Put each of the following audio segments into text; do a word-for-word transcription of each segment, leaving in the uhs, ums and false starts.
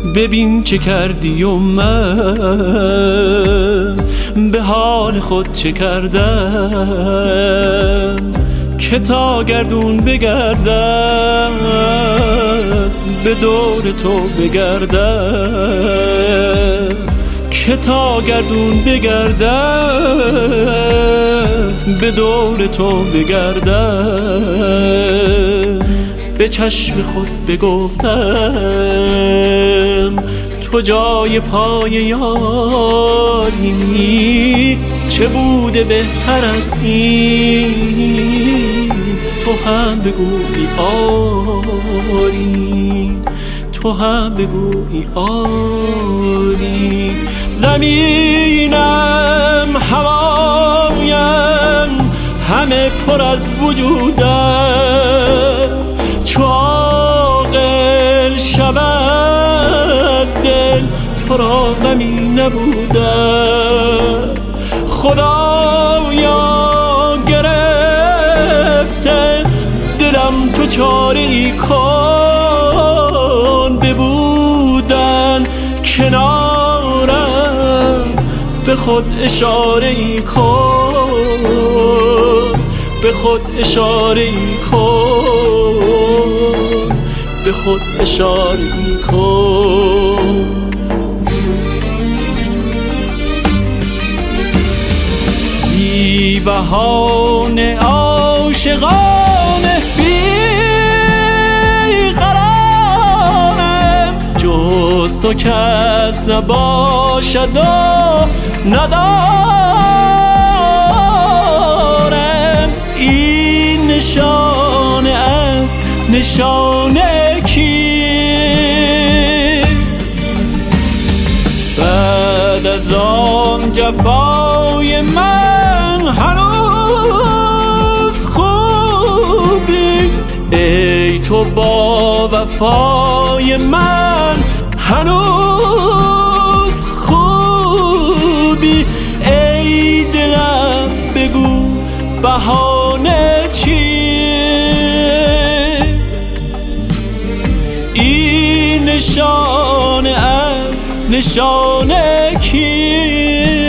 ببین چه کردی و من به حال خود چه کردم که تا گردون بگردم به دور تو بگردم که تا گردون بگردم به دور تو بگردم به چشم خود بگفتم تو جای پای یاری چه بوده بهتر از این تو هم بگویی آری تو هم بگویی آری زمینم هوایم همه پر از وجودم چو عاقل شود دل تو را غمی نبودم خدایا گرفته دلم تو چاره ای کن ببودن کنارم به خود اشاره ای کن به خود اشاره ای کن به خود اشاره ای کن بی بهانه عاشقانه بی قرارم جز تو کس نباشد و ندارم این نشانه از نشانه کیست بعد از آن جفای من هنوز خوبی ای تو با وفای من هنوز خوبی ای دلم بگو بهانه چیست این نشانه از نشانه کیست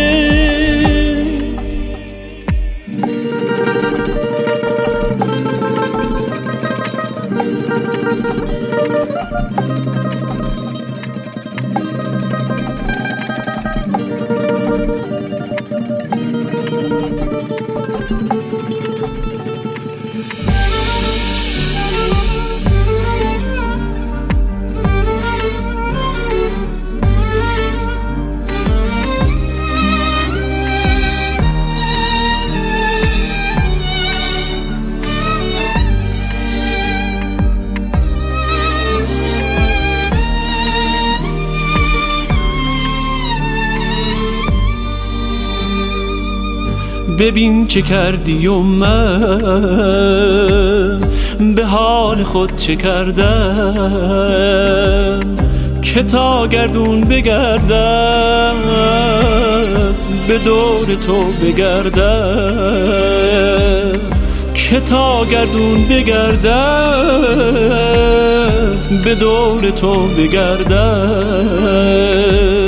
ببین چه کردی و من به حال خود چه کردم که تا گردون بگردم به دور تو بگردم که تا گردون بگردم به دور تو بگردم